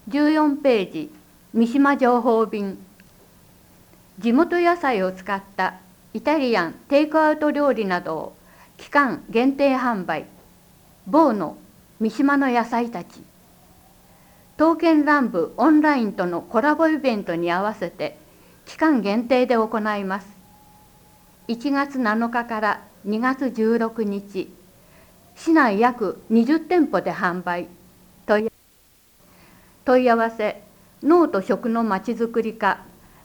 14ページ、三島情報便。地元野菜を使ったイタリアンテイクアウト料理などを期間限定販売。某の三島の野菜たち。刀剣乱舞オンラインとのコラボイベントに合わせて期間限定で行います。1月7日から2月16日、市内約20店舗で販売。問い合わせ、農と食のまちづくり課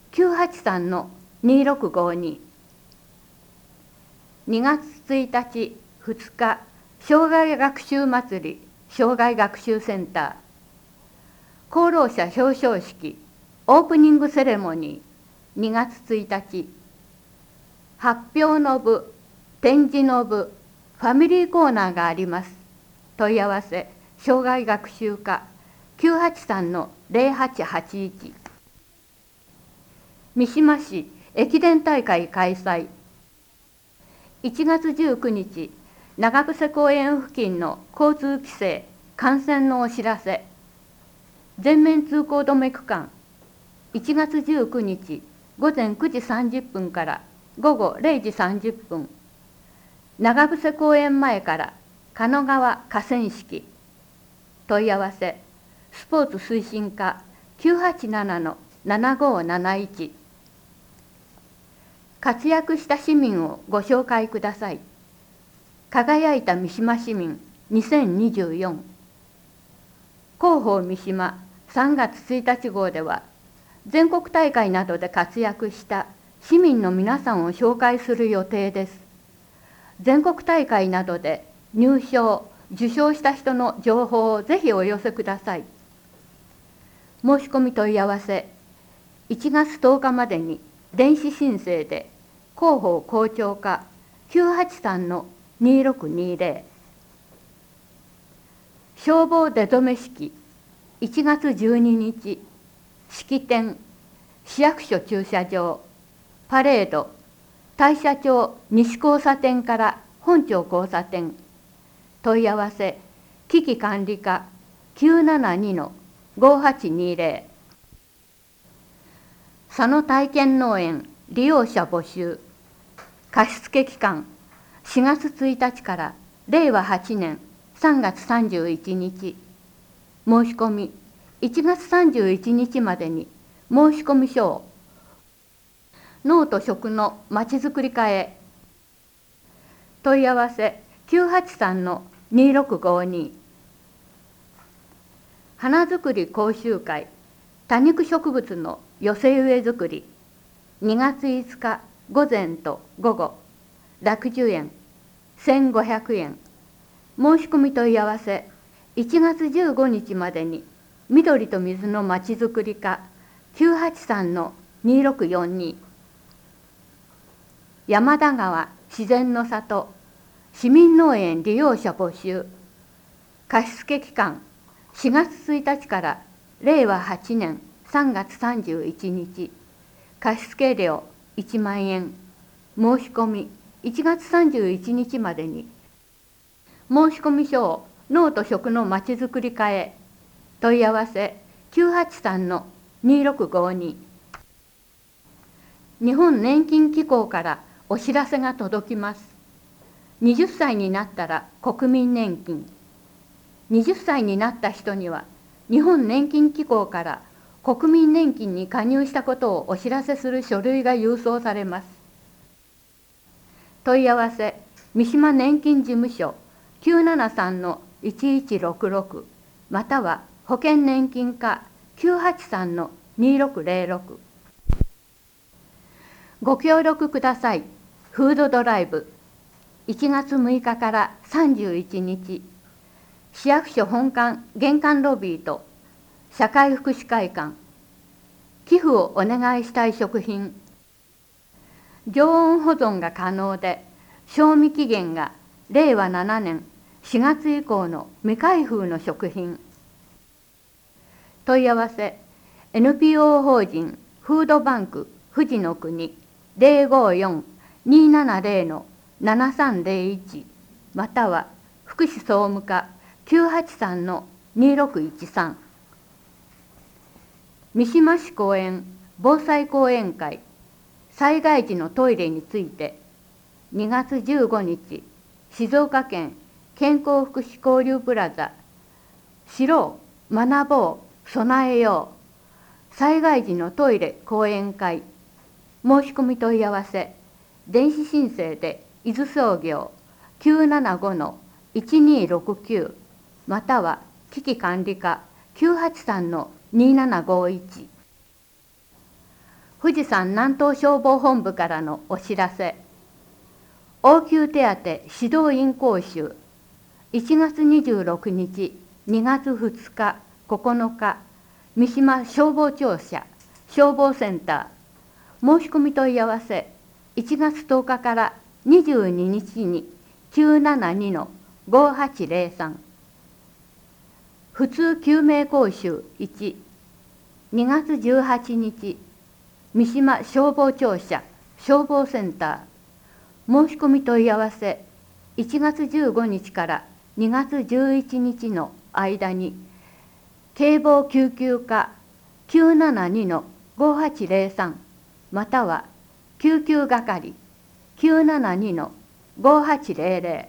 983-2652。2月1日、2日、障害学習祭り障害学習センター。功労者表彰式オープニングセレモニー2月1日。発表の部、展示の部、ファミリーコーナーがあります。問い合わせ、障害学習課 983-0881。三島市駅伝大会開催。1月19日、長伏公園付近の交通規制、幹線のお知らせ。全面通行止め区間。1月19日、午前9時30分から午後0時30分。長伏公園前から狩野川河川敷。問い合わせ、スポーツ推進課 987-7571。活躍した市民をご紹介ください。輝いた三島市民2024。広報三島3月1日号では、全国大会などで活躍した市民の皆さんを紹介する予定です。全国大会などで入賞、受賞した人の情報をぜひお寄せください。申し込み問い合わせ、1月10日までに電子申請で広報校長課 983-2620。消防出初め式1月12日、式典、市役所駐車場、パレード、大社町西交差点から本町交差点。問い合わせ、危機管理課 972-5820。佐野体験農園利用者募集。貸付期間、4月1日から令和8年3月31日。申し込み、1月31日までに申し込み書を農と食のまちづくり課へ。問い合わせ、983-2652。花づくり講習会、多肉植物の寄せ植えづくり。2月5日午前と午後、楽寿園1500円。申し込み問い合わせ、1月15日までに緑と水のまちづくり課 983-2642。山田川自然の里市民農園利用者募集。貸付期間、4月1日から令和8年3月31日。貸付料1万円。申し込み、1月31日までに。申し込み書を農と食のまちづくり課へ。問い合わせ、983-2652。日本年金機構からお知らせが届きます。20歳になったら国民年金。20歳になった人には、日本年金機構から国民年金に加入したことをお知らせする書類が郵送されます。問い合わせ、三島年金事務所 973-1166 または保険年金課 983-2606。ご協力ください。フードドライブ。1月6日から31日、市役所本館玄関ロビーと社会福祉会館。寄付をお願いしたい食品。常温保存が可能で、賞味期限が令和7年4月以降の未開封の食品。問い合わせ、NPO 法人フードバンク富士の国 054-270-7301 または福祉総務課 983-2613。 三島市公園防災講演会災害時のトイレについて2月15日、静岡県健康福祉交流プラザ知ろう、学ぼう、備えよう災害時のトイレ講演会申し込み問い合わせ電子申請で伊豆商業 975-1269 または危機管理課 983-2751 富士山南東消防本部からのお知らせ。応急手当指導員講習1月26日、2月2日、9日、三島消防庁舎消防センター申し込み問い合わせ1月10日から22日に 972-5803 普通救命講習1、2月18日、三島消防庁舎消防センター申し込み問い合わせ1月15日から2月11日の間に警防救急課 972-5803 または救急係 972-5800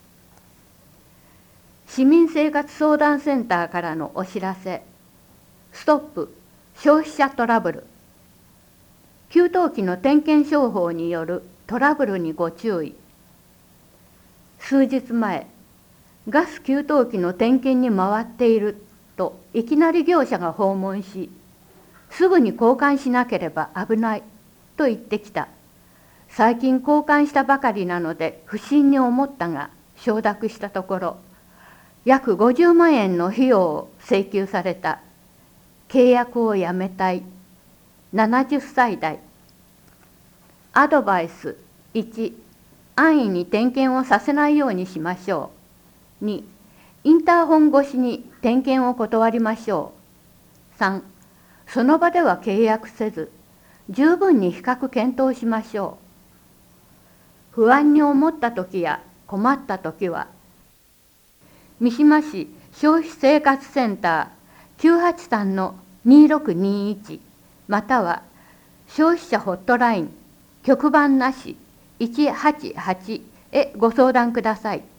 市民生活相談センターからのお知らせ。ストップ消費者トラブル。給湯器の点検商法によるトラブルにご注意。数日前、ガス給湯器の点検に回っているといきなり業者が訪問し、すぐに交換しなければ危ないと言ってきた。最近交換したばかりなので不審に思ったが承諾したところ、約50万円の費用を請求された。契約をやめたい。70歳代。アドバイス1、安易に点検をさせないようにしましょう。2、インターホン越しに点検を断りましょう。3、その場では契約せず、十分に比較検討しましょう。不安に思ったときや困ったときは、三島市消費生活センター 983-2621 または消費者ホットライン局番なし188へご相談ください。